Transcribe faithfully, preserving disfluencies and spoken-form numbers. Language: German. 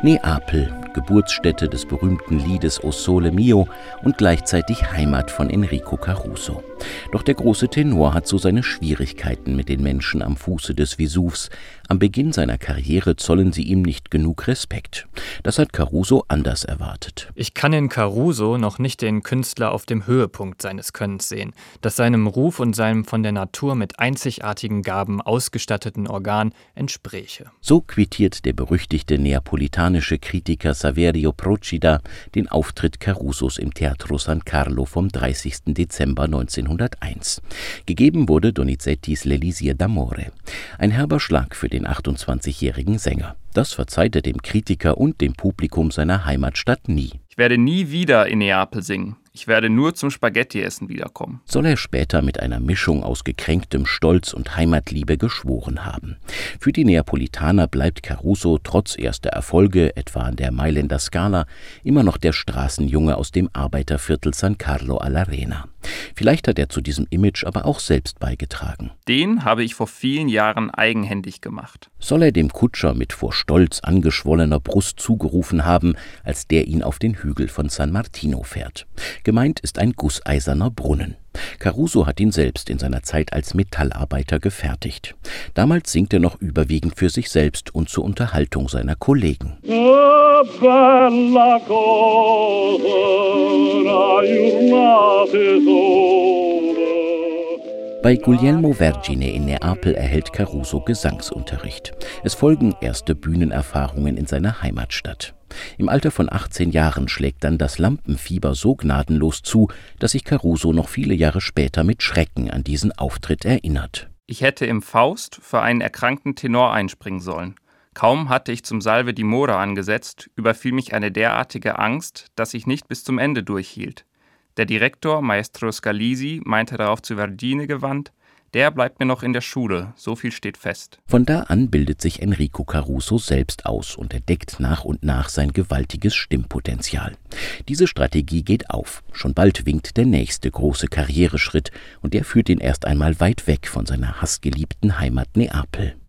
Neapel, Geburtsstätte des berühmten Liedes O Sole Mio und gleichzeitig Heimat von Enrico Caruso. Doch der große Tenor hat so seine Schwierigkeiten mit den Menschen am Fuße des Vesuvs. Am Beginn seiner Karriere zollen sie ihm nicht genug Respekt. Das hat Caruso anders erwartet. Ich kann in Caruso noch nicht den Künstler auf dem Höhepunkt seines Könnens sehen, das seinem Ruf und seinem von der Natur mit einzigartigen Gaben ausgestatteten Organ entspräche. So quittiert der berüchtigte neapolitanische Kritiker Saverio Procida den Auftritt Carusos im Teatro San Carlo vom dreißigsten Dezember neunzehnhunderteins. Gegeben wurde Donizettis L'Elisir d'Amore. Ein herber Schlag für den achtundzwanzigjährigen Sänger. Das verzeiht er dem Kritiker und dem Publikum seiner Heimatstadt nie. Ich werde nie wieder in Neapel singen. Ich werde nur zum Spaghetti-Essen wiederkommen. Soll er später mit einer Mischung aus gekränktem Stolz und Heimatliebe geschworen haben. Für die Neapolitaner bleibt Caruso trotz erster Erfolge, etwa an der Mailänder Scala, immer noch der Straßenjunge aus dem Arbeiterviertel San Carlo all'Arena. Vielleicht hat er zu diesem Image aber auch selbst beigetragen. Den habe ich vor vielen Jahren eigenhändig gemacht. Soll er dem Kutscher mit vor Stolz angeschwollener Brust zugerufen haben, als der ihn auf den Hügel von San Martino fährt. Gemeint ist ein gusseiserner Brunnen. Caruso hat ihn selbst in seiner Zeit als Metallarbeiter gefertigt. Damals singt er noch überwiegend für sich selbst und zur Unterhaltung seiner Kollegen. Bei Guglielmo Vergine in Neapel erhält Caruso Gesangsunterricht. Es folgen erste Bühnenerfahrungen in seiner Heimatstadt. Im Alter von achtzehn Jahren schlägt dann das Lampenfieber so gnadenlos zu, dass sich Caruso noch viele Jahre später mit Schrecken an diesen Auftritt erinnert. Ich hätte im Faust für einen erkrankten Tenor einspringen sollen. Kaum hatte ich zum Salve d'Amore angesetzt, überfiel mich eine derartige Angst, dass ich nicht bis zum Ende durchhielt. Der Direktor, Maestro Scalisi, meinte darauf zu Vergine gewandt: Der bleibt mir noch in der Schule, so viel steht fest. Von da an bildet sich Enrico Caruso selbst aus und entdeckt nach und nach sein gewaltiges Stimmpotenzial. Diese Strategie geht auf. Schon bald winkt der nächste große Karriereschritt und der führt ihn erst einmal weit weg von seiner hassgeliebten Heimat Neapel.